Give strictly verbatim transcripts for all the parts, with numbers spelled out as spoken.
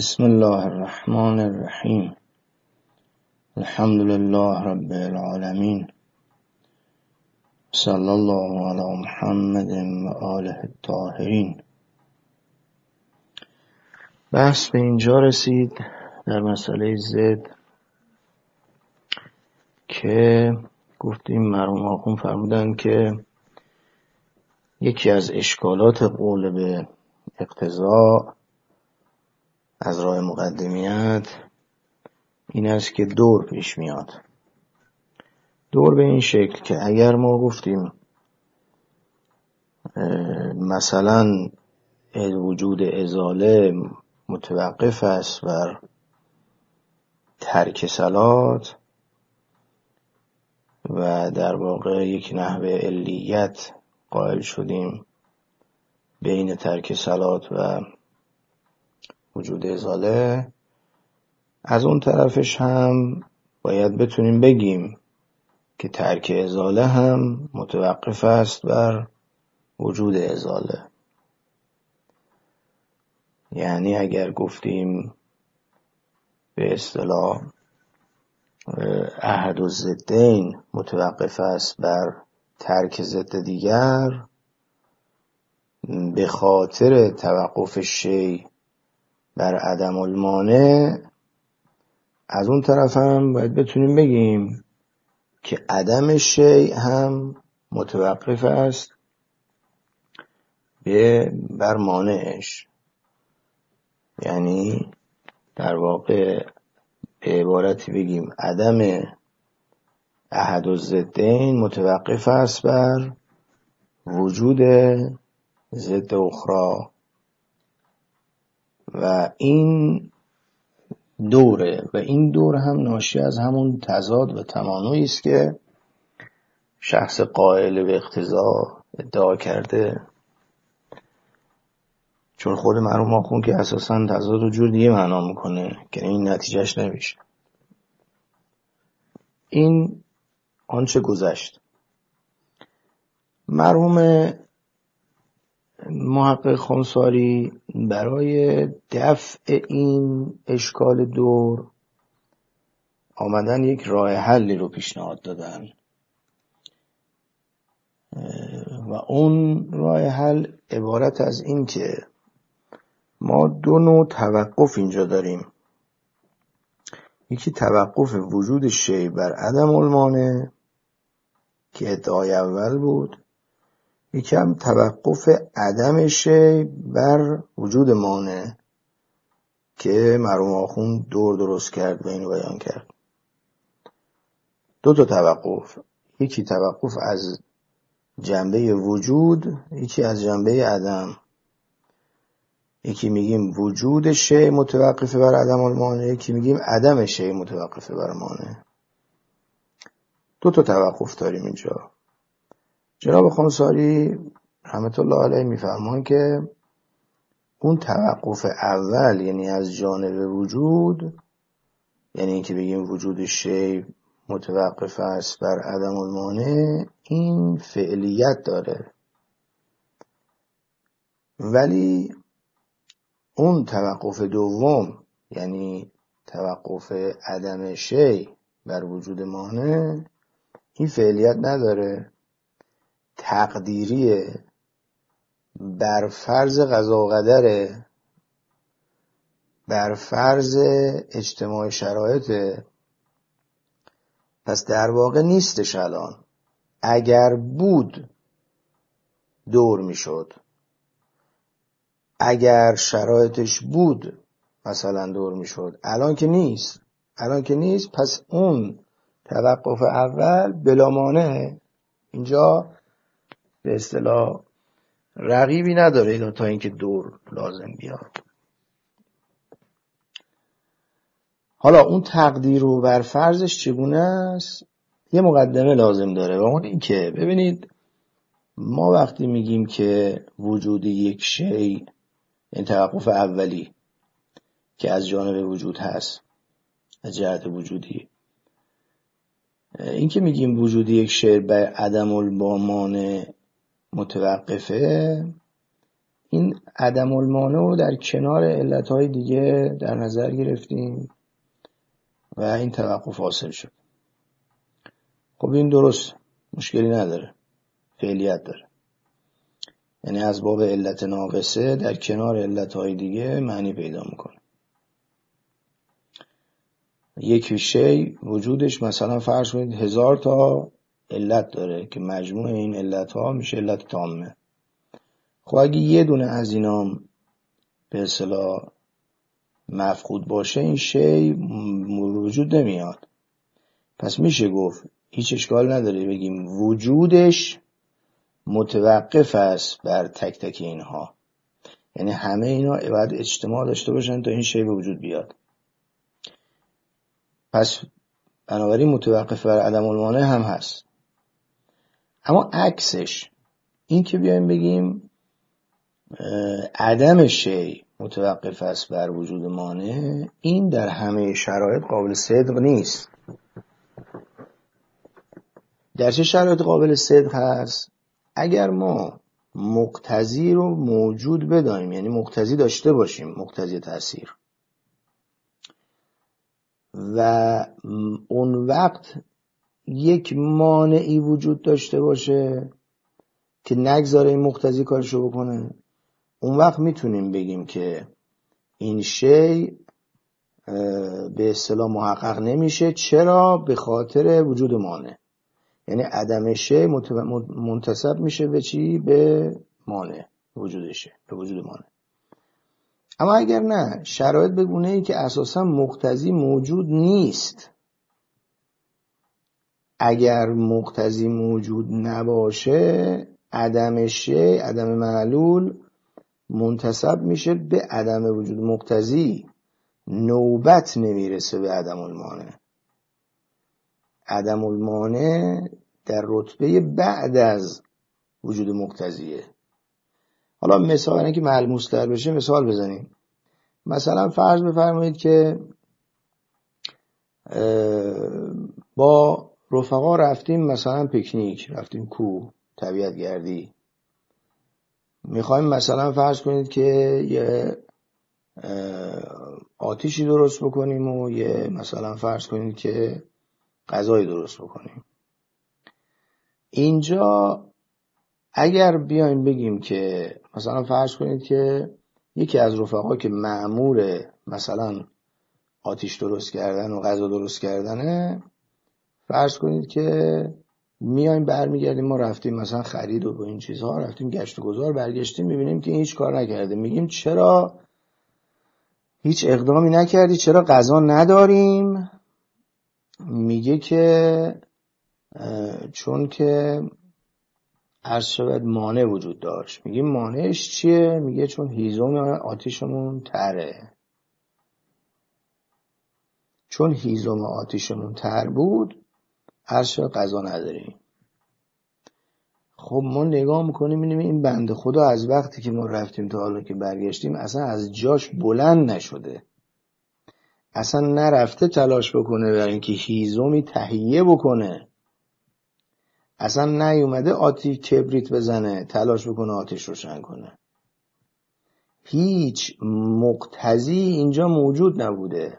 بسم الله الرحمن الرحیم. الحمد لله رب العالمین. صلی الله علی محمد و آله الطاهرین. بحث به اینجا رسید در مسئله زد که گفتیم مرحوم آخوند فرمودن که یکی از اشکالات قول به اقتضا از راه مقدمیت این است که دور پیش میاد. دور به این شکل که اگر ما گفتیم مثلا وجود ازاله متوقف است بر ترک صلات و در واقع یک نحو علیت قائل شدیم بین ترک صلات و وجود ازاله، از اون طرفش هم باید بتونیم بگیم که ترک ازاله هم متوقف است بر وجود ازاله. یعنی اگر گفتیم به اصطلاح احد الضدین متوقف است بر ترک ضد دیگر، به خاطر توقف شیء بر عدم المانع، از اون طرف هم باید بتونیم بگیم که عدم شیء هم متوقف است به بر مانعش. یعنی در واقع به عبارتی بگیم عدم احد الضدین متوقف است بر وجود ضد اخرى و این دوره و این دور هم ناشی از همون تضاد و تمانعی است که شخص قائل به اقتضا ادعا کرده، چون خود مرحوم آخوند که اساساً تضاد و جور دیگه معنا میکنه که این نتیجهش نمیشه. این آنچه گذشت. مرحوم محقق خونساری برای دفع این اشکال دور آمدن یک راه حلی رو پیشنهاد دادن و اون راه حل عبارت از این که ما دو نوع توقف اینجا داریم. یکی توقف وجود شیء بر عدم المانع که ادعای اول بود، یکی هم توقف عدم شیء بر وجود مانع که مرحوم آخوند دور درست کرد و اینو بیان کرد. دو تا توقف، یکی توقف از جنبه وجود، یکی از جنبه عدم. یکی میگیم وجود شیء متوقف بر عدم المانع، یکی میگیم عدم شیء متوقف بر مانع. دو تا توقف داریم اینجا. جناب خونساری رحمت الله علیه میفرمان که اون توقف اول، یعنی از جانب وجود، یعنی اینکه بگیم وجود شیء متوقف است بر عدم المانع، این فعلیت داره، ولی اون توقف دوم، یعنی توقف عدم شیء بر وجود مانع، این فعلیت نداره، تقدیریه، بر فرض قضا و قدره، بر فرض اجتماع شرایطه. پس در واقع نیستش الان. اگر بود دور میشد، اگر شرایطش بود مثلا دور میشد. الان که نیست. الان که نیست پس اون توقف اول بلا مانع اینجا به اصطلاح رقیبی نداره تا اینکه دور لازم بیاد. حالا اون تقدیر رو بر فرضش چگونه است؟ یه مقدمه لازم داره و اون این که ببینید ما وقتی میگیم که وجود یک شیء، این توقف اولی که از جانب وجود هست از جهت وجودی، این که میگیم وجود یک شیء بر عدم المانع متوقفه، این عدم المانع رو در کنار علتهای دیگه در نظر گرفتیم و این توقف حاصل شد. خب این درست، مشکلی نداره، فعلیت داره. یعنی از باب علت ناقصه در کنار علتهای دیگه معنی پیدا میکنه. یک شی وجودش مثلا فرض کنید هزار تا علت داره که مجموع این علت ها میشه علت تامه. خب اگه یه دونه از اینام به اصطلاح مفقود باشه این شی وجود نمیاد. پس میشه گفت هیچ اشکال نداره بگیم وجودش متوقف است بر تک تک اینها. یعنی همه اینا باید اجتماع داشته باشن تا این شی به وجود بیاد. پس بنابراین متوقف بر عدم المانع هم هست. اما عکسش این که بیایم بگیم عدم شی متوقف است بر وجود مانع، این در همه شرایط قابل صدق نیست. در چه شرایط قابل صدق هست؟ اگر ما مقتضی رو موجود بدانیم، یعنی مقتضی داشته باشیم، مقتضی تأثیر، و اون وقت یک مانعی وجود داشته باشه که نگذاره این مقتضی کارشو بکنه، اون وقت میتونیم بگیم که این شی به اصطلاح محقق نمیشه. چرا؟ به خاطر وجود مانع. یعنی عدم شی منتسب میشه به چی؟ به مانع وجودشه، به وجود مانع. اما اگر نه، شرایط به گونه‌ای که اساسا مقتضی موجود نیست، اگر مقتضی موجود نباشه عدم شی، عدم معلول منتسب میشه به عدم وجود مقتضی، نوبت نمیرسه به عدم المانع. عدم المانع در رتبه بعد از وجود مقتضیه. حالا مثال اینه که ملموس تر بشه مثال بزنیم. مثلا فرض بفرمایید که با رفقا رفتیم مثلا پیکنیک، رفتیم کوه، طبیعت گردی. میخوایم مثلا فرض کنید که یه آتیشی درست بکنیم و یه مثلا فرض کنید که غذای درست بکنیم. اینجا اگر بیایم بگیم که مثلا فرض کنید که یکی از رفقا که مأمور مثلا آتیش درست کردن و غذا درست کردنه، فرض کنید که میایم برمیگردیم، ما رفتیم مثلا خرید و این چیزها، رفتیم گشت و گذار، برگشتیم میبینیم که این هیچ کار نکرده. میگیم چرا هیچ اقدامی نکردی؟ چرا غذا نداریم؟ میگه که چون که عرض شود مانع وجود داشت. میگه مانعش چیه؟ میگه چون هیزم آتیشمون تره. چون هیزم آتیشمون تر بود عرض شود غذا نداریم. خب ما نگاه میکنیم میبینیم این بنده خدا از وقتی که ما رفتیم تا حالا که برگشتیم اصلا از جاش بلند نشده، اصلا نرفته تلاش بکنه برای اینکه هیزمی تهیه بکنه، اصلا نیومده آتیش کبریت بزنه تلاش بکنه آتیش روشن کنه. هیچ مقتضی اینجا موجود نبوده.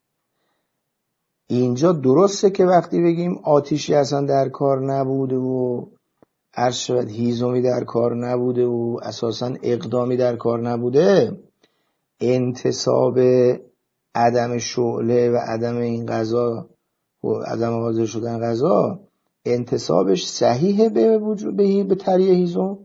اینجا درسته که وقتی بگیم آتیشی اصلا در کار نبوده و عرض شود هیزمی در کار نبوده و اساسا اقدامی در کار نبوده، انتصاب عدم شعله و عدم این غذا و عدم حاضر شدن غذا انتصابش صحیحه به وجود به, به تریه هیزم.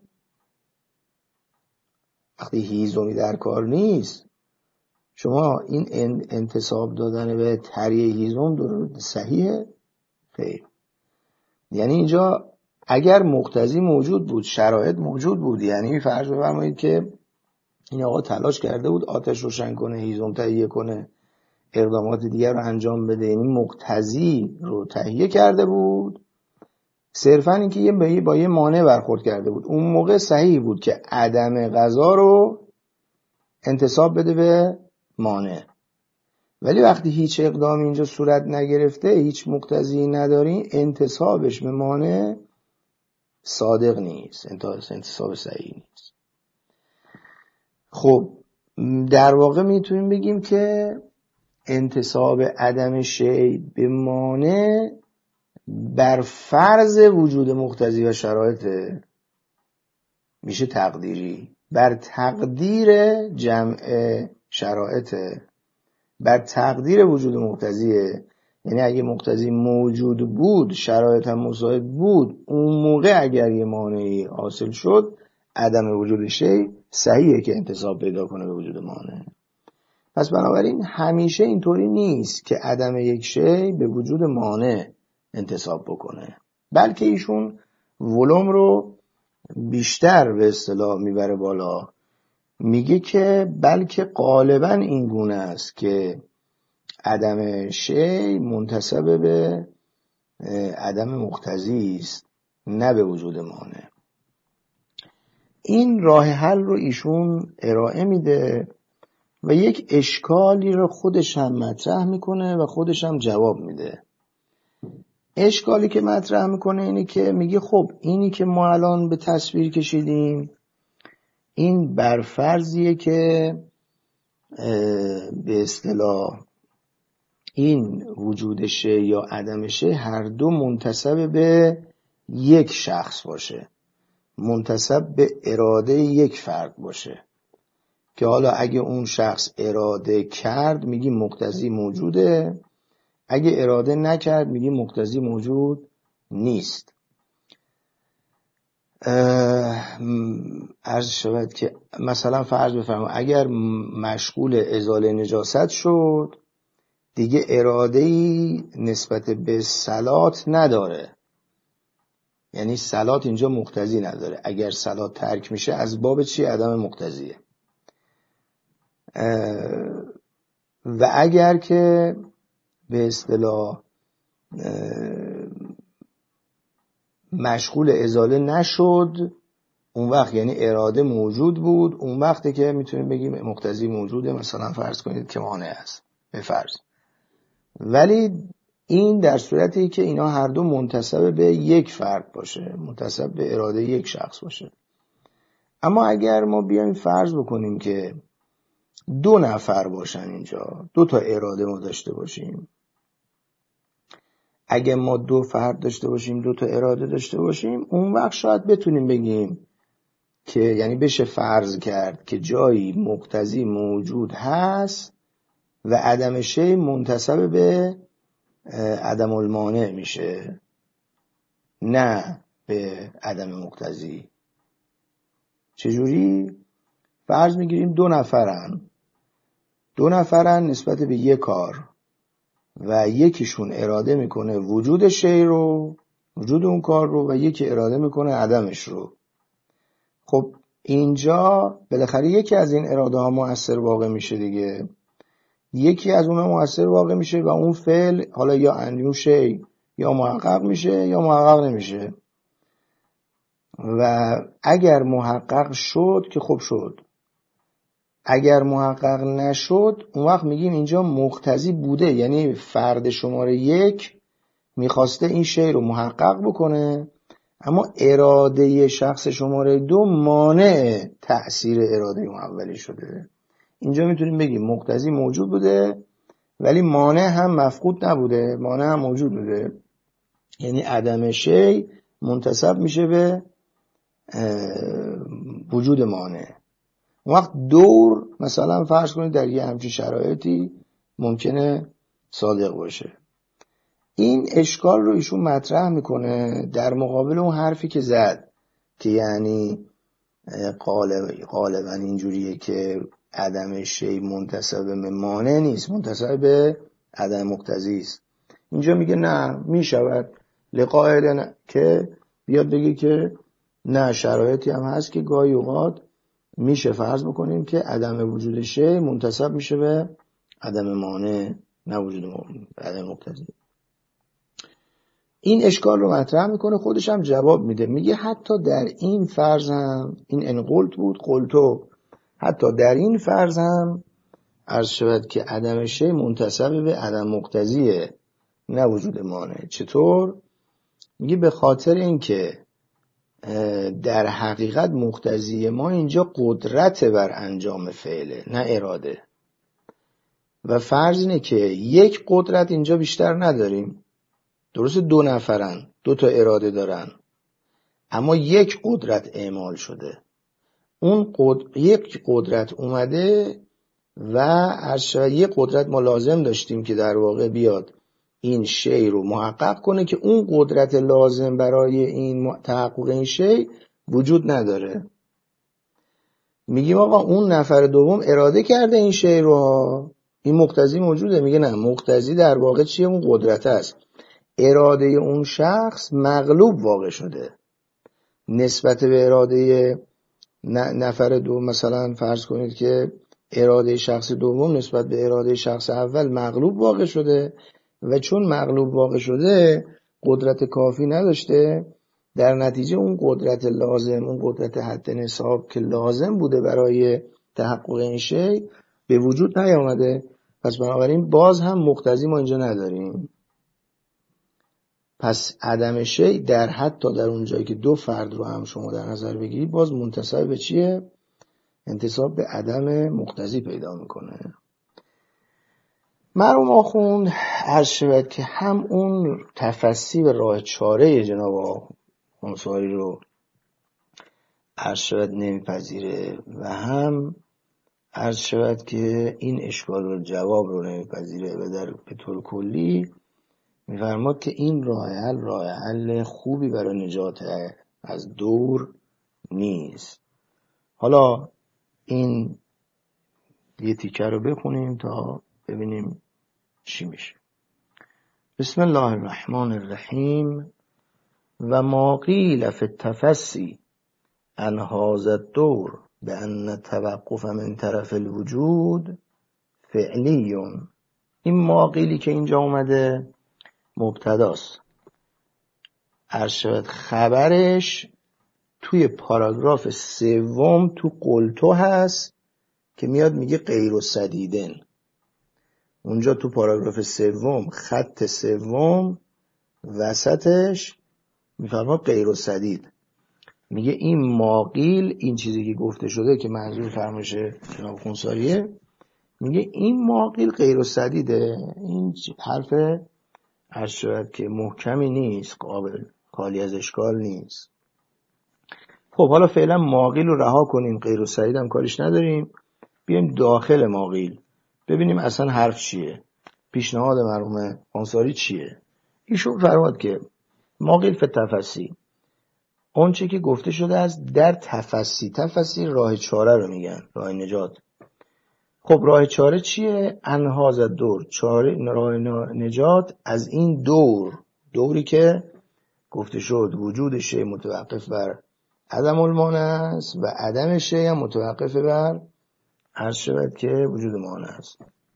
وقتی هیزمی در کار نیست شما این انتصاب دادن به تریه هیزم درست صحیحه؟ خیر. یعنی اینجا اگر مقتضی موجود بود، شرایط موجود بود، یعنی فرض بفرمایید که این آقا تلاش کرده بود آتش روشن کنه، هیزم تهیه کنه، اقدامات دیگر رو انجام بده، یعنی مقتضی رو تهیه کرده بود، صرفا اینکه یه با یه مانع برخورد کرده بود، اون موقع صحیح بود که عدم غذا رو انتصاب بده به مانع. ولی وقتی هیچ اقدامی اینجا صورت نگرفته، هیچ مقتضی نداری، انتصابش به مانع صادق نیست، انتصاب صحیح نیست. خب در واقع میتونیم بگیم که انتساب عدم شیء به مانع بر فرض وجود مقتضی و شرایط میشه تقدیری، بر تقدیر جمع شرایط، بر تقدیر وجود مقتضیه. یعنی اگه مقتضی موجود بود، شرایط هم مساعد بود، اون موقع اگر یه مانعی حاصل شد، عدم وجود شیء صحیحه که انتساب پیدا کنه به وجود مانع. پس بنابراین همیشه اینطوری نیست که عدم یک شیء به وجود مانع انتساب بکنه، بلکه ایشون ولوم رو بیشتر به اصطلاح میبره بالا، میگه که بلکه غالبا این گونه است که عدم شیء منتسب به عدم مقتضی است، نه به وجود مانع. این راه حل رو ایشون ارائه میده و یک اشکالی رو خودش هم مطرح میکنه و خودش هم جواب میده. اشکالی که مطرح میکنه اینی که میگه خب اینی که ما الان به تصویر کشیدیم این برفرضیه که به اصطلاح این وجود شیء یا عدم شیء هر دو منتسب به یک شخص باشه، منتسب به اراده یک فرد باشه، که حالا اگه اون شخص اراده کرد میگیم مقتضی موجوده، اگه اراده نکرد میگیم مقتضی موجود نیست. عرض شود که مثلا فرض بفرمایید اگر مشغول ازاله نجاست شد، دیگه اراده‌ای نسبت به صلات نداره، یعنی صلات اینجا مقتضی نداره. اگر صلات ترک میشه از باب چی؟ عدم مقتضیه. و اگر که به اصطلاح مشغول ازاله نشد، اون وقت یعنی اراده موجود بود، اون وقتی که میتونیم بگیم مقتضی موجوده، مثلا فرض کنید که مانع است به فرض. ولی این در صورتی که اینا هر دو منتسب به یک فرد باشه، منتسب به اراده یک شخص باشه. اما اگر ما بیایم فرض بکنیم که دو نفر باشن، اینجا دو تا اراده ما داشته باشیم، اگه ما دو فرد داشته باشیم، دو تا اراده داشته باشیم، اون وقت شاید بتونیم بگیم که یعنی بشه فرض کرد که جایی مقتضی موجود هست و عدم شیء منتسب به عدم المانع میشه، نه به عدم مقتضی. چجوری؟ فرض میگیریم دو نفرن دو نفرن نسبت به یک کار و یکیشون اراده میکنه وجود شیء رو، وجود اون کار رو، و یکی اراده میکنه عدمش رو. خب اینجا بالاخره یکی از این اراده ها مؤثر واقع میشه دیگه، یکی از اونها مؤثر واقع میشه و اون فعل حالا یا انجام شیء یا محقق میشه یا محقق نمیشه. و اگر محقق شد که خب شد، اگر محقق نشد اون وقت میگیم اینجا مقتضی بوده، یعنی فرد شماره یک میخواسته این شیء رو محقق بکنه، اما اراده شخص شماره دو مانع تأثیر اراده اون اولی شده. اینجا میتونیم بگیم مقتضی موجود بوده ولی مانع هم مفقود نبوده، مانع هم موجود بوده، یعنی عدم شیء منتسب میشه به وجود مانع. اون وقت دور مثلا فرض کنید در یه همچین شرایطی ممکنه صادق باشه. این اشکال رو ایشون مطرح میکنه در مقابل اون حرفی که زد که یعنی غالبا اینجوریه که عدم شیء منتسب به مانع نیست، منتسب به عدم مقتضی است. اینجا میگه نه، میشود لقائل که بیاد بگه که نه، شرایطی هم هست که گاهی اوقات میشه فرض بکنیم که عدم وجود شیء منتسب میشه به عدم مانع، نه وجود عدم مقتضی. این اشکال رو مطرح میکنه، خودش هم جواب میده، میگه حتی در این فرض هم، این ان قلت بود قلتو، حتی در این فرض هم عرض شود که عدم شیء منتسب به عدم مقتضیه، نه وجود مانع. چطور؟ میگه به خاطر اینکه در حقیقت مقتضی ما اینجا قدرت بر انجام فعله، نه اراده. و فرض اینه که یک قدرت اینجا بیشتر نداریم، درست دو نفرن، دو تا اراده دارن، اما یک قدرت اعمال شده. اون قدر... یک قدرت اومده و ارشد یک قدرت ما لازم داشتیم که در واقع بیاد این شی رو محقق کنه که اون قدرت لازم برای این تحقق این شی وجود نداره. میگیم آقا اون نفر دوم اراده کرده این شی رو، این مقتضی موجوده. میگه نه، مقتضی در واقع چیه؟ اون قدرت است. اراده اون شخص مغلوب واقع شده نسبت به اراده نفر دو. مثلا فرض کنید که اراده شخص دوم نسبت به اراده شخص اول مغلوب واقع شده و چون مغلوب واقع شده قدرت کافی نداشته، در نتیجه اون قدرت لازم، اون قدرت حد نصاب که لازم بوده برای تحقق این شی به وجود نیامده. پس بنابراین باز هم مقتضی ما اینجا نداریم. پس عدم شی در حتی در اون جایی که دو فرد رو هم شما در نظر بگیرید باز منتسب به چیه؟ انتساب به عدم مقتضی پیدا میکنه. مرحوم آخوند عرض شود که هم اون تفسیر و راه چاره جناب انصاری رو عرض شود نمیپذیره و هم عرض شود که این اشکال و جواب رو نمیپذیره و در به طور کلی میفرماد که این راه حل راه حل خوبی برای نجات از دور نیست. حالا این یه تیکه رو بخونیم تا ببینیم چی میشه. بسم الله الرحمن الرحیم. و ما قیل فی التفسی عن هذا الدور بأن توقف من طرف الوجود فعلی. این ما قیلی که اینجا اومده مبتداست، ارشد خبرش توی پاراگراف سوم تو قلتو هست که میاد میگه غیر السدیدن. اونجا تو پاراگراف سوم خط سوم وسطش میفرماد غیر السدید. میگه این ماقیل، این چیزی که گفته شده که منظور فرمایش جناب خونساریه، میگه این ماقیل غیر السدیده. این حرف عرض شود که محکمی نیست، قابل خالی از اشکال نیست. خب حالا فعلا ماقیل رو رها کنیم، غیر السدید هم کارش نداریم، بیایم داخل ماقیل ببینیم اصلا حرف چیه، پیشنهاد مرحوم انصاری چیه. ایشون فرمود که ماقیل فی التفسی، اون چه که گفته شده از در تفسی. تفسی راه چاره رو میگن، راه نجات. خب راه چاره چیه؟ انهاز دور، چاره راه نجات از این دور، دوری که گفته شد وجود شی متوقف بر عدم المانع است و عدم شی هم متوقف بر عرض شود که وجود مانع است.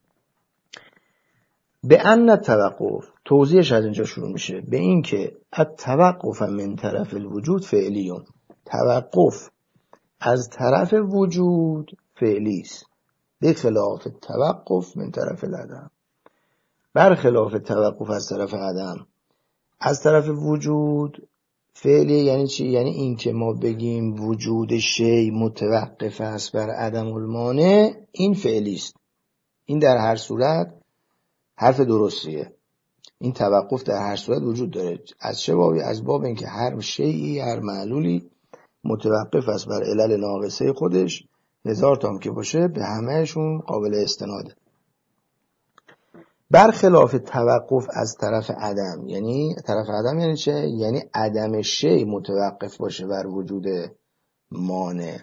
به ان توقف، توضیحش از اینجا شروع میشه، به این که التوقف من طرف الوجود فعلیون، توقف از طرف وجود فعلی است، به خلاف توقف من طرف العدم، برخلاف توقف از طرف عدم. از طرف وجود فعلی یعنی چی؟ یعنی این که ما بگیم وجود شی متوقف است بر عدم المانع، این فعلی است. این در هر صورت حرف درستیه. این توقف در هر صورت وجود داره. از چه بابی؟ از باب اینکه هر شیئی، هر معلولی متوقف است بر علل ناقصه خودش، هزار تام که باشه به همهشون قابل استناده. برخلاف توقف از طرف عدم، یعنی طرف عدم یعنی چه؟ یعنی عدم شی متوقف باشه بر وجود مانع.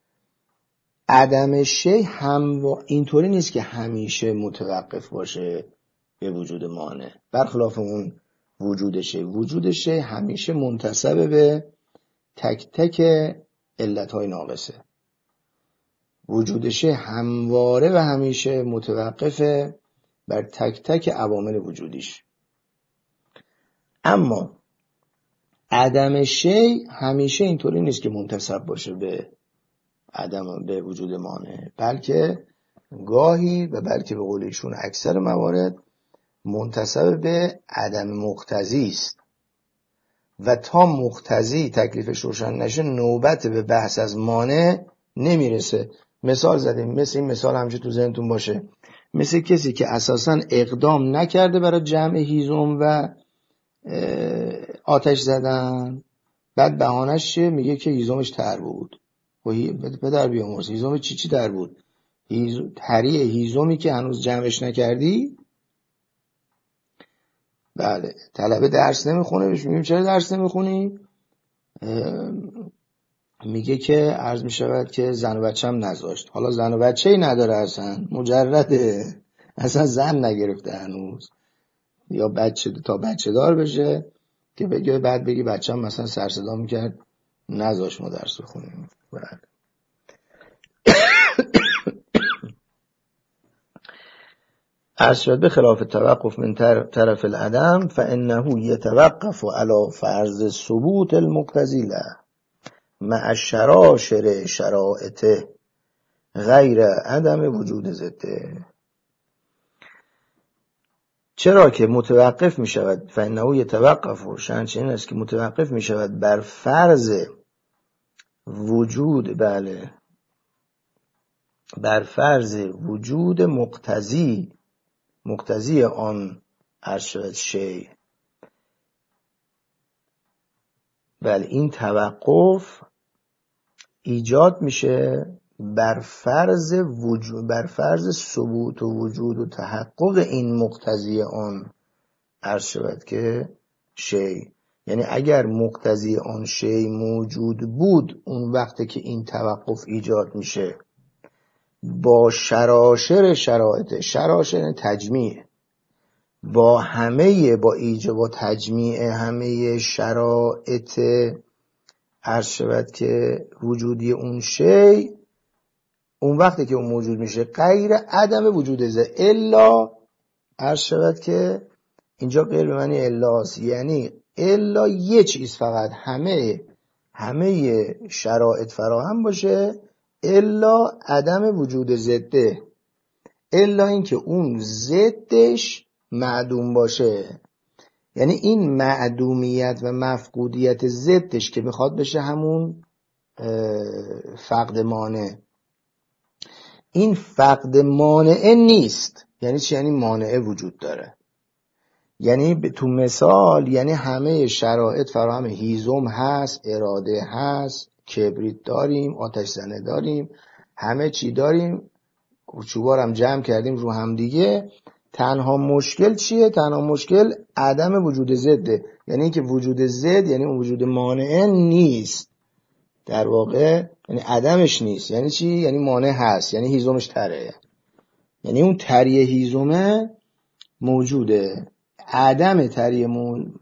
عدم شی هم اینطوری نیست که همیشه متوقف باشه به وجود مانع. برخلاف اون وجود شی، وجود شی همیشه منتسب به تک تک علتهای ناقصه. وجود شی همواره و همیشه متوقفه بر تک تک عوامل وجودیش. اما عدم شی همیشه اینطوری نیست که منتسب باشه به عدم به وجود مانع، بلکه گاهی و بلکه به قول ایشون اکثر موارد منتسب به عدم مقتضی است. و تا مقتضی تکلیفش روشن نشه نوبت به بحث از مانع نمیرسه. مثال زدیم، مثل این مثال همچه تو ذهنتون باشه، مثل کسی که اساساً اقدام نکرده برای جمع هیزم و آتش زدن، بعد بهانه‌اش چیه؟ میگه که هیزمش تر بود. و پدر بیامرز، هیزم چی چی تر بود؟ هیز... تری هیزمی که هنوز جمعش نکردی. بله، طلبه درس نمیخونه، بهش میگیم چرا درس نمیخونی؟ میگه که عرض میشود که زن و بچه هم نذاشت. حالا زن و بچه ای نداره، اصلا مجرده، اصلا زن نگرفته هنوز، یا بچه تا بچه دار بشه که بگه بعد بگی بچه هم مثلا سر صدا میکرد نذاشت ما درس بخونیم. بله. عرض شد به خلاف توقف من طرف العدم فانه یتوقف علی فرض ثبوت المقتضی له مع شراشر شرائطه غیر عدم وجود ضده. چرا که متوقف می شود، فانه یتوقف، و شأنش این است که متوقف می شود بر فرض وجود، بله، بر فرض وجود مقتضی، مقتضی آن عرض شی. بله، این توقف ایجاد میشه بر فرض وجود، بر فرض ثبوت و وجود و تحقق این مقتضی آن عرض شود که شی. یعنی اگر مقتضی آن شی موجود بود، اون وقتی که این توقف ایجاد میشه با شراشر شرایط، شراشر تجمیع، با همه، با ایجاد و تجمیع همه شرایط عرض شود که وجودی اون شی، اون وقتی که اون موجود میشه غیر عدم وجود ذات الا، عرض شود که اینجا غیر به معنی الاست، یعنی الا یه چیز فقط، همه همه شرایط فراهم باشه الا عدم وجود ضده، الا اینکه اون ضدش معدوم باشه. یعنی این معدومیت و مفقودیت ضدش که بخواد بشه همون فقد مانع، این فقد مانع نیست. یعنی چی؟ یعنی مانع وجود داره. یعنی تو مثال، یعنی همه شرایط فراهم، هیزم هست، اراده هست، کبریت داریم، آتش زنه داریم، همه چی داریم، چوبارم جمع کردیم رو هم دیگه. تنها مشکل چیه؟ تنها مشکل عدم وجود ضده. یعنی اینکه وجود ضد، یعنی اون وجود مانع نیست در واقع، یعنی عدمش نیست. یعنی چی؟ یعنی مانع هست، یعنی هیزمش تره، یعنی اون تری هیزمه موجوده، عدم تری مون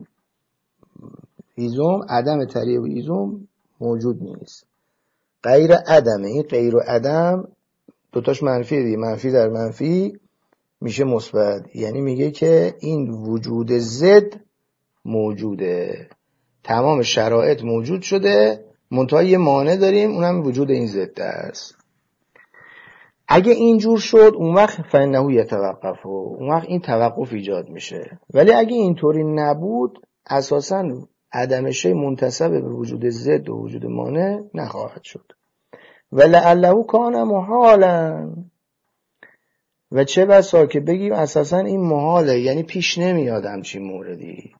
هیزم، عدم تری هیزم موجود نیست، غیر عدمه. این غیر و عدم دوتاش منفی دیگه، منفی در منفی میشه مثبت. یعنی میگه که این وجود ضد موجوده، تمام شرایط موجود شده، منتها یه مانع داریم، اونم وجود این ضد است. اگه اینجور شد اون وقت فانه یتوقف، اون وقت این توقف ایجاد میشه. ولی اگه اینطوری نبود، اساساً عدم شی منتسب به وجود ضد و وجود مانع نخواهد شد. ولعله کان محالا، و چه بسا که بگیم اساساً این محاله، یعنی پیش نمیاد همچین موردی.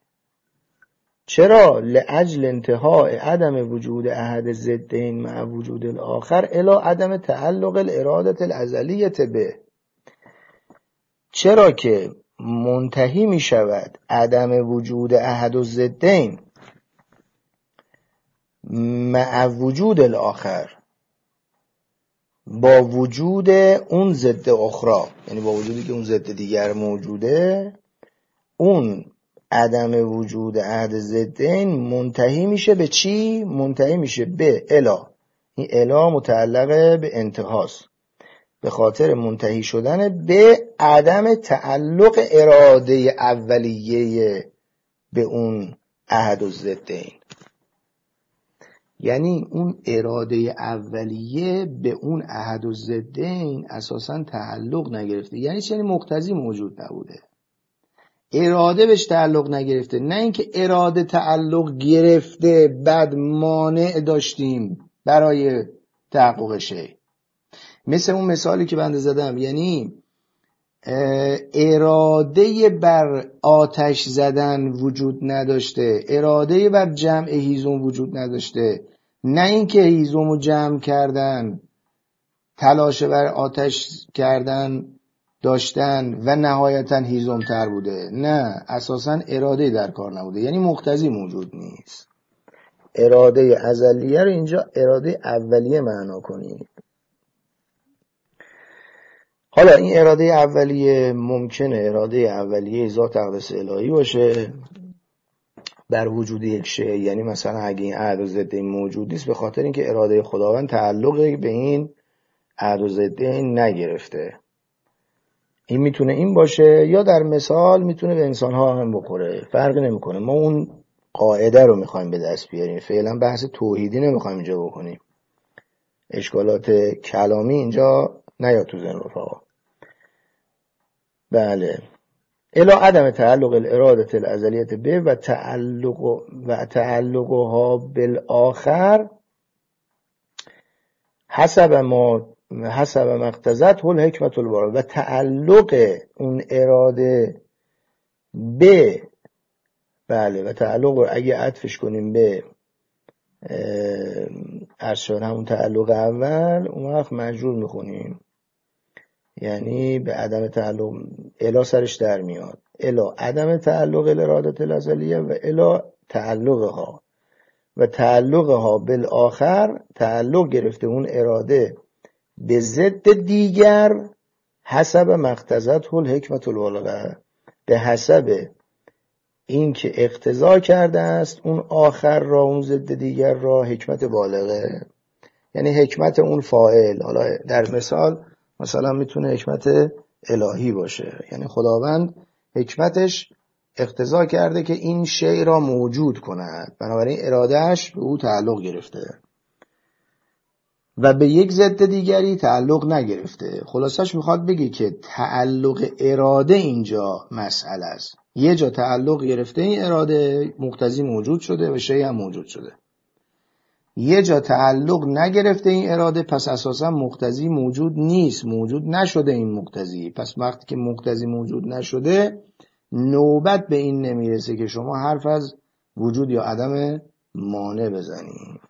چرا؟ لأجل انتهاء عدم وجود احد ضدین مع وجود الاخر الی عدم تعلق الاراده الازلیه به. چرا که منتهی می شود عدم وجود احد الضدین مع وجود الاخر، با وجود اون ضد اخرى، یعنی با وجودی که اون ضد دیگر موجوده، اون عدم وجود احد ضدین منتهی میشه به چی؟ منتهی میشه به الا. این الا متعلقه به انتهاست، به خاطر منتهی شدن به عدم تعلق اراده اولیه به اون احد الضدین. یعنی اون اراده اولیه به اون احد الضدین اساساً تعلق نگرفته. یعنی چه؟ یعنی مقتضی موجود نبوده. اراده بهش تعلق نگرفته، نه اینکه اراده تعلق گرفته بعد مانع داشتیم برای تحقق شی. مثل اون مثالی که بنده زدم، یعنی اراده بر آتش زدن وجود نداشته، اراده بر جمع هیزم وجود نداشته، نه اینکه هیزم رو جمع کردن، تلاش بر آتش کردن داشتن و نهایتا هیزم تر بوده، نه، اساسا اراده در کار نبوده، یعنی مقتضی موجود نیست. اراده ازلیه رو اینجا اراده اولیه معنا کنید. حالا این اراده اولیه ممکنه اراده اولیه ذات اقدس الهی باشه بر وجود یک شیء، یعنی مثلا اگه این احد و ضدین موجود نیست به خاطر اینکه اراده خداوند تعلقی به این احد و ضدین نگرفته. این میتونه این باشه، یا در مثال میتونه به انسان‌ها هم بخوره، فرقی نمیکنه. ما اون قاعده رو میخوایم به دست بیاریم، فعلا بحث توحیدی نمیخوایم اینجا بکنیم، اشکالات کلامی اینجا نیاد تو ذهن رفقا. بله، الا عدم تعلق الاراده الازلیت به و تعلق و تعلقها بالآخر حسب ما حسب مقتضت هل حکمت البارا، و تعلق اون اراده به، بله، و تعلق رو اگه عطفش کنیم به ارشاد همون تعلق اول، اون وقت مجرور میخونیم، یعنی به عدم تعلق الا سرش در میاد، الا عدم تعلق الاراده الازلیه و الا تعلقها، و تعلقها بالآخر تعلق گرفته اون اراده به ضد دیگر حسب مقتضت هل حکمت البالغه، به حسب این که اقتضا کرده است اون آخر را، اون ضد دیگر را، حکمت بالغه، یعنی حکمت اون فاعل. حالا در مثال مثلا میتونه حکمت الهی باشه، یعنی خداوند حکمتش اقتضا کرده که این شیء را موجود کند، بنابراین ارادهش به او تعلق گرفته و به یک ضد دیگری تعلق نگرفته. خلاصش میخواد بگه که تعلق اراده اینجا مسئله است. یه جا تعلق گرفته این اراده، مقتضی موجود شده و شیء هم موجود شده. یه جا تعلق نگرفته این اراده، پس اساسا مقتضی موجود نیست، موجود نشده این مقتضی. پس وقتی که مقتضی موجود نشده نوبت به این نمیرسه که شما حرف از وجود یا عدم مانع بزنید.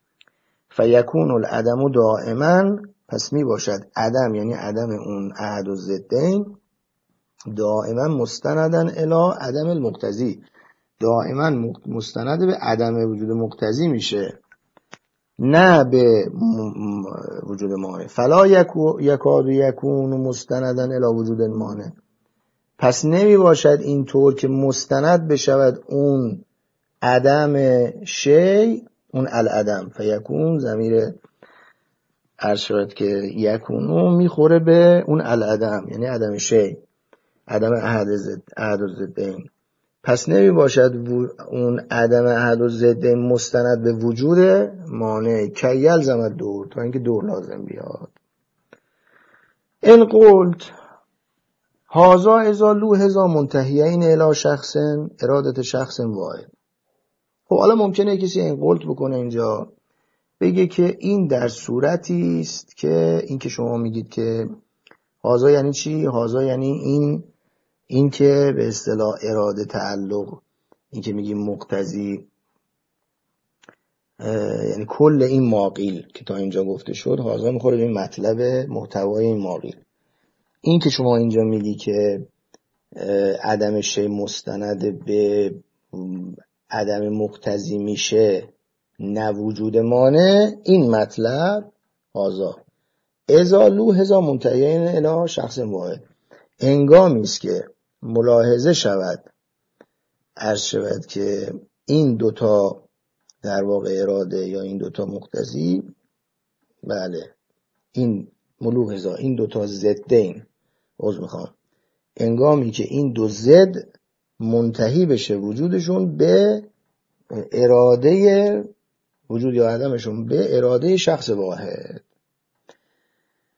فیکون العدم دائما، پس می باشد عدم یعنی عدم اون احد و ضدین دائما مستندن الی عدم المقتضی، دائما مستند به عدم وجود مقتضی میشه، نه به وجود مانع. فلا یکاد یکون مستندن الی وجود مانع، پس نمی باشد اینطور که مستند بشود اون عدم شی، اون العدم. فیکون ضمیر ارشاد که یکونو میخوره به اون العدم، یعنی عدم شی، عدم احد ضد احد و ضدین. پس نمی باشد اون عدم احد و ضدین مستند به وجود مانع که یلزم دور، تا اینکه دور لازم بیاد. ان قلت هازا ازا لوحظا منتهیین الی شخص ارادت شخص واحد. خب حالا ممکنه کسی این قلت بکنه اینجا، بگه که این در صورتی است که این که شما میگید که هازا یعنی چی؟ هازا یعنی این این که به اصطلاح اراده تعلق، این که میگیم مقتضی، یعنی کل این ماقیل که تا اینجا گفته شد هازا میخوره به این مطلب محتوای این ماقیل. این که شما اینجا میگی که عدم شی مستند به عدم مقتضی میشه نه وجود مانع، این مطلب هازا ازا لوحظا منتهیین الی شخص واحد، انگامی است که ملاحظه شود، عرض شود که این دوتا در واقع اراده یا این دوتا مقتضی، بله این ملوحظا، این دوتا ضدین، عذر میخوام، انگامی که این دو ضد منتهی بشه وجودشون به اراده وجود یا عدمشون به اراده شخص واحد.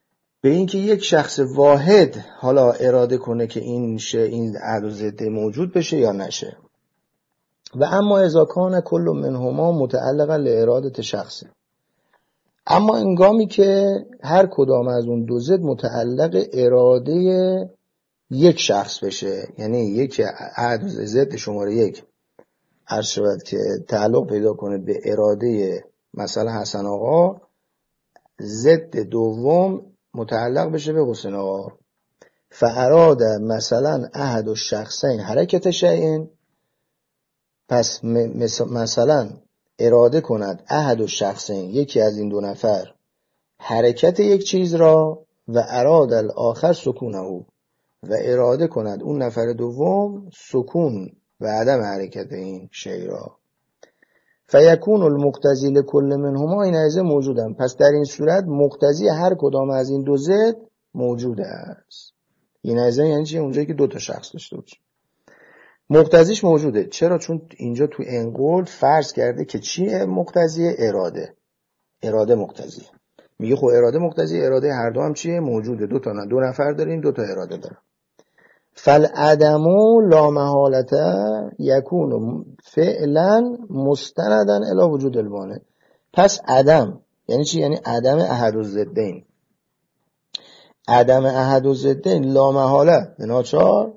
به اینکه یک شخص واحد حالا اراده کنه که این شه این عهد و ضده موجود بشه یا نشه. و اما اذا کان کل منهما متعلقا لارادة شخص، اما انگامی که هر کدام از اون دو ضد متعلق اراده یک شخص بشه، یعنی یک عهد و ضد شماره یک عرض شود که تعلق پیدا کنه به اراده مثلا حسن آقا، ضد دوم متعلق بشه به حسین آقا، فاراد مثلا احد الشخصین حرکت شیئین، پس مثلا اراده کند احد الشخصین یکی از این دو نفر حرکت یک چیز را، و اراد الاخر سکونه او، و اراده کند اون نفر دوم سکون و عدم حرکت این شی را، فیکون المقتضی لکل منهما این عیزه موجودن، پس در این صورت مقتضی هر کدام از این دو ضد موجود است. این عیزه یعنی چی؟ اونجایی که دو تا شخص داشته باشه مقتضیش موجوده. چرا؟ چون اینجا تو انقل فرض کرده که چیه مقتضی؟ اراده. اراده مقتضی. میگه خب اراده مقتضی، اراده هر دو هم چیه؟ موجوده. دو تا نه دو نفر داریم، دو تا اراده داریم. فالعدمو لا محالته یکون فعلا مستندا الی وجود المانع. پس عدم یعنی چی؟ یعنی عدم احد الضدین. عدم احد الضدین لا محاله به ناچار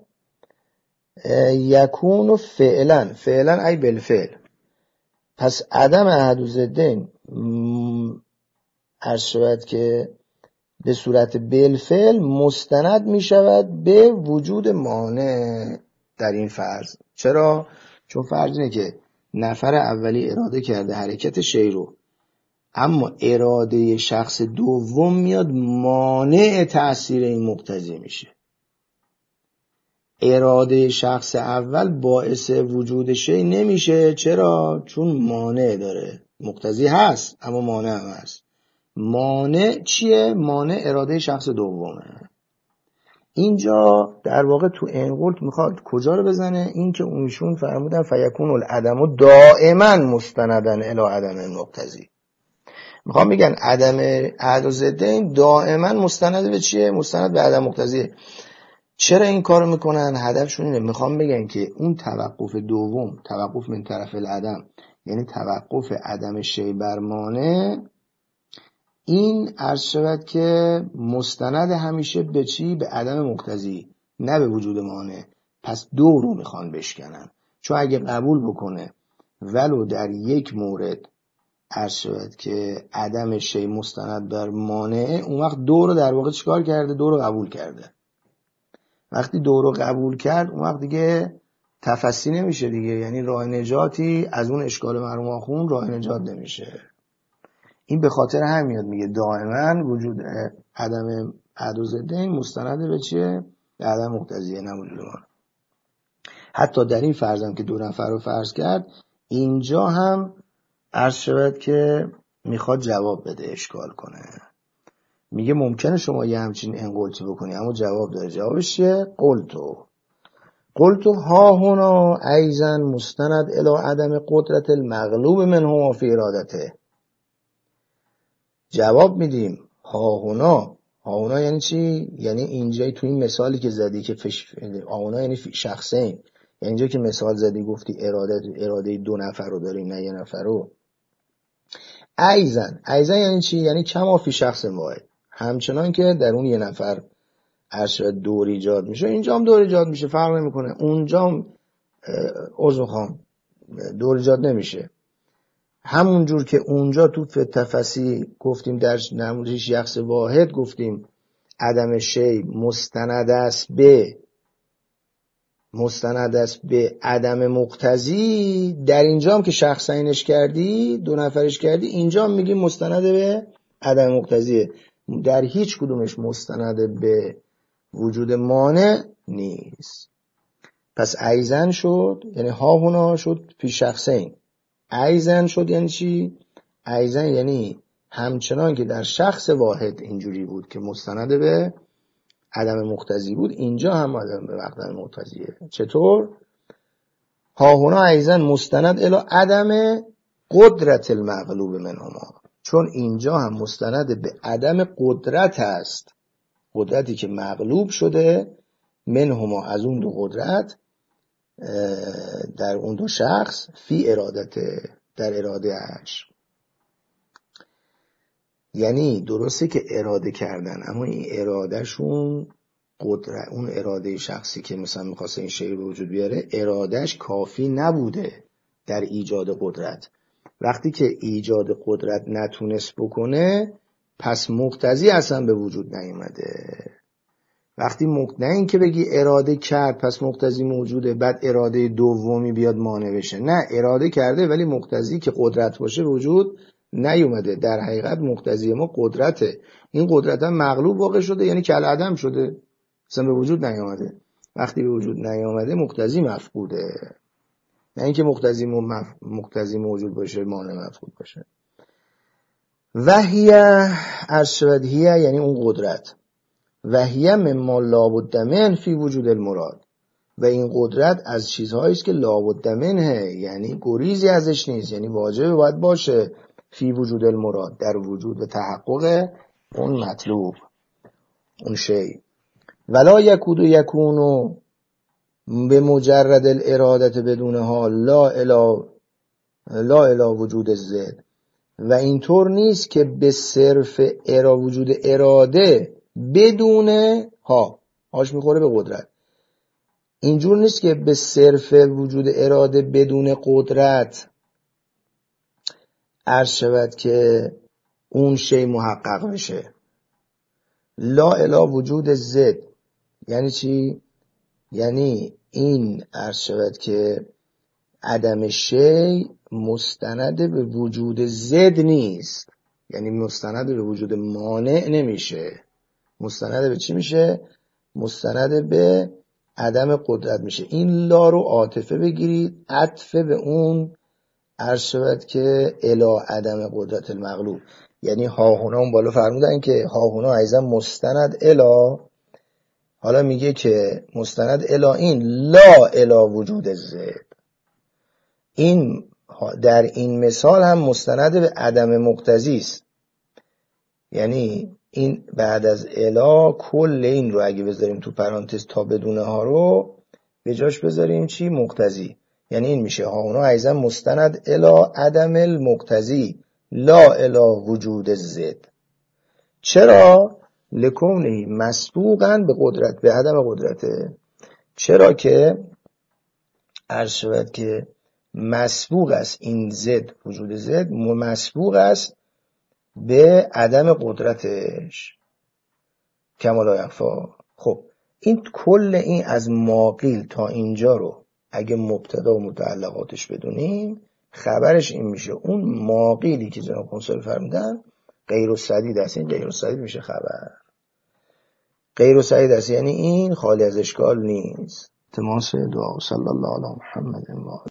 یکون فعلا، فعلا ای بالفعل. پس عدم احد الضدین عرض شود که به صورت بالفعل مستند می شود به وجود مانع در این فرض. چرا؟ چون فرض اینه که نفر اولی اراده کرده حرکت شی رو، اما اراده شخص دوم میاد مانع تأثیر این مقتضی میشه. اراده شخص اول باعث وجود شی نمیشه. چرا؟ چون مانع داره. مقتضی هست اما مانع هم هست. مانع چیه؟ مانع اراده شخص دومه. اینجا در واقع تو انقل میخواد کجا رو بزنه؟ این که اونشون فرمودن فیکون العدم دائما مستندن الی عدم المقتضی. میخوام بگن عدم احد الضدین دائما مستند به چیه؟ مستند به عدم مقتضی. چرا این کارو میکنن؟ هدفشون اینه، میخوام بگن که اون توقف دوم، توقف من طرف العدم، یعنی توقف عدم شی بر مانع، این عرض شود که مستند همیشه به چی؟ به عدم مقتضی، نه به وجود مانع. پس دو رو میخوان بشکنن. چون اگه قبول بکنه ولو در یک مورد عرض شود که عدم شی مستند بر مانع، اون وقت دو رو در واقع چیکار کرده؟ دو رو قبول کرده. وقتی دو رو قبول کرد اون وقت دیگه تفصیل نمیشه دیگه، یعنی راه نجاتی از اون اشکال مرحوم آخوند راه نجات نمیشه. این به خاطر هم میاد میگه دائما وجود عدم احد الضدین مستند به چیه؟ به عدم مقتضیه، نه وجود ما. حتی در این فرضم که دو نفر رو فرض کرد، اینجا هم عرض شود که میخواد جواب بده، اشکال کنه. میگه ممکنه شما یه همچین انقلتی بکنی اما جواب داره. جوابش چیه؟ قلتو قلتو ها هنا ایزن مستند الی عدم قدرت المغلوب منهما فی ارادته. جواب میدیم ها هنا. ها هنا یعنی چی؟ یعنی اینجای تو این مثالی که زدی که فش... ها هنا یعنی شخصین، یعنی اینجا که مثال زدی گفتی اراده اراده دو نفر رو داریم نه یه نفر رو. ایزن ایزن یعنی چی؟ یعنی کما فی شخص واحد، همچنان که در اون یه نفر عرض دور ایجاد میشه، اینجا هم دور ایجاد میشه، فرق نمیکنه. اونجا هم عضو خام دور ایجاد نمیشه. همون جور که اونجا تو تفصیل گفتیم در نموذج شخص واحد گفتیم عدم شی مستند است به مستند است به عدم مقتضی، در اینجا هم که شخصینش کردی، دو نفرش کردی، اینجا هم میگیم مستند به عدم مقتضیه. در هیچ کدومش مستند به وجود مانع نیست. پس ایزن شد یعنی ها هنا شد فی شخصین. ایزن شد یعنی چی؟ ایزن یعنی همچنان که در شخص واحد اینجوری بود که مستند به عدم مقتضی بود، اینجا هم عدم به عدم مقتضیه. چطور؟ ها هنا ایزن مستند الی عدم قدرت المغلوب منهما، چون اینجا هم مستند به عدم قدرت است قدرتی که مغلوب شده منهما از اون دو قدرت در اون دو شخص فی ارادت در اراده اش. یعنی درسته که اراده کردن اما این ارادهشون قدرت، اون اراده شخصی که مثلا میخواسته این شی رو وجود بیاره ارادهش کافی نبوده در ایجاد قدرت. وقتی که ایجاد قدرت نتونست بکنه پس مقتضی اصلا به وجود نیومده. وقتی مقتضی نه این که بگی اراده کرد پس مقتضی موجوده بعد اراده دومی بیاد مانع بشه، نه اراده کرده ولی مقتضی که قدرت باشه وجود نیومده. در حقیقت مقتضی ما قدرته، این قدرت هم مغلوب واقع شده یعنی کل عدم شده اصلا به وجود نیامده. وقتی به وجود نیامده مقتضی مفقوده، نه اینکه مقتضی مف... مقتضی موجود باشه مانع مفقود باشه. وحیه ارشد هیه یعنی اون قدرت، وحیه مما لابد من فی وجود المراد، و این قدرت از چیزهایی است که لابد منه یعنی گریزی ازش نیست، یعنی واجب باید باشه فی وجود المراد در وجود و تحقق اون مطلوب اون شی. ولا یکود و یکونو به مجرد الارادت بدون حال لا الا لا الا وجود زد، و اینطور نیست که به صرف ارا وجود اراده بدون ها هاش میخوره به قدرت، اینجور نیست که به صرف وجود اراده بدون قدرت عرض شود که اون شی محقق بشه. لا الا وجود زد یعنی چی؟ یعنی این عرض شود که عدم شی مستند به وجود زد نیست، یعنی مستند به وجود مانع نمیشه. مستند به چی میشه؟ مستند به عدم قدرت میشه. این لا رو عاطفه بگیرید، عطف به اون عرض شود که الا عدم قدرت المغلوب، یعنی هاهونا اون بالا فرمودن که هاهونا ایضا مستند الا، حالا میگه که مستند الا این لا الا وجود زد. این در این مثال هم مستند به عدم مقتضی است، یعنی این بعد از الا کل این رو اگه بذاریم تو پرانتز تا بدونه ها رو به جاش بذاریم چی؟ مقتضی. یعنی این میشه ها اونا ایضا مستند الا عدم المقتضی لا الا وجود زد. چرا؟ لکونه مسبوقاً به قدرت به عدم قدرته. چرا که عرض شود که مسبوق است این زد وجود زد مسبوق است به عدم قدرتش کما لا یخفا. خب این کل این از ماقیل تا اینجا رو اگه مبتدا و متعلقاتش بدونیم خبرش این میشه اون ماقیلی که جناب کنسل فرمودن غیر السدید است، این غیر السدید میشه خبر. غیر السدید است یعنی این خالی از اشکال نیست. تماس دعا صلی الله علی محمد و